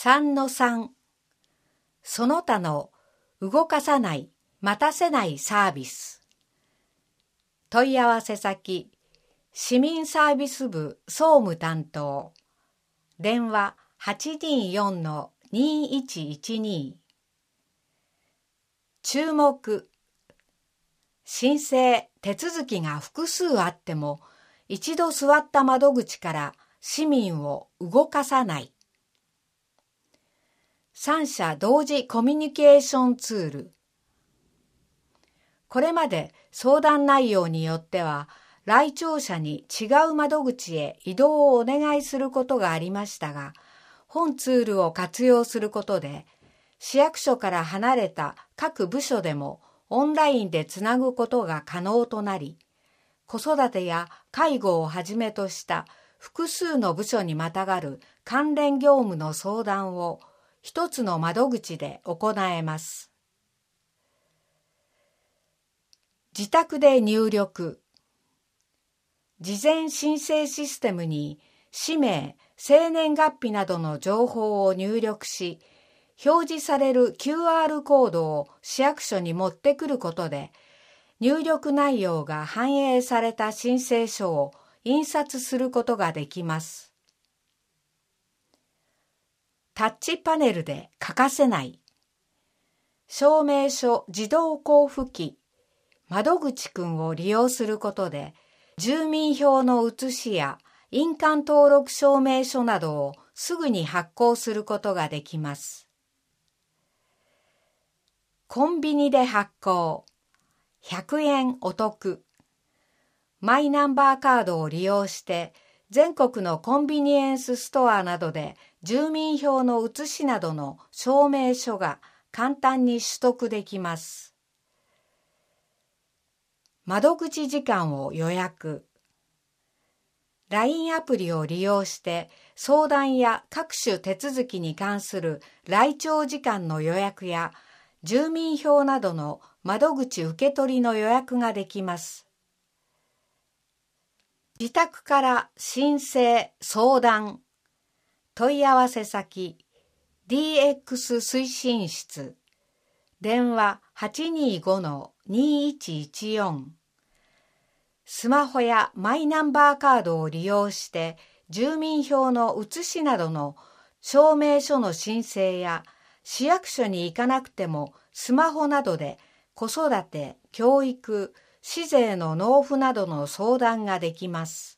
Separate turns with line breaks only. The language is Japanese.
3-3 その他の動かさない、待たせないサービス。問い合わせ先、市民サービス部総務担当。電話 824-2112。注目。申請・手続きが複数あっても、一度座った窓口から市民を動かさない。三者同時コミュニケーションツール。これまで相談内容によっては、来庁者に違う窓口へ移動をお願いすることがありましたが、本ツールを活用することで、市役所から離れた各部署でもオンラインでつなぐことが可能となり、子育てや介護をはじめとした複数の部署にまたがる関連業務の相談を一つの窓口で行えます。自宅で入力。事前申請システムに氏名、生年月日などの情報を入力し、表示される QR コードを市役所に持ってくることで、入力内容が反映された申請書を印刷することができます。タッチパネルで欠かせない。証明書自動交付機、窓口くんを利用することで、住民票の写しや印鑑登録証明書などをすぐに発行することができます。コンビニで発行。100円お得。マイナンバーカードを利用して全国のコンビニエンスストアなどで住民票の写しなどの証明書が簡単に取得できます。窓口時間を予約。LINE アプリを利用して相談や各種手続きに関する来庁時間の予約や住民票などの窓口受け取りの予約ができます。自宅から申請・相談。問い合わせ先 DX 推進室。電話 825-2114。スマホやマイナンバーカードを利用して住民票の写しなどの証明書の申請や市役所に行かなくてもスマホなどで子育て、教育、市税の納付などの相談ができます。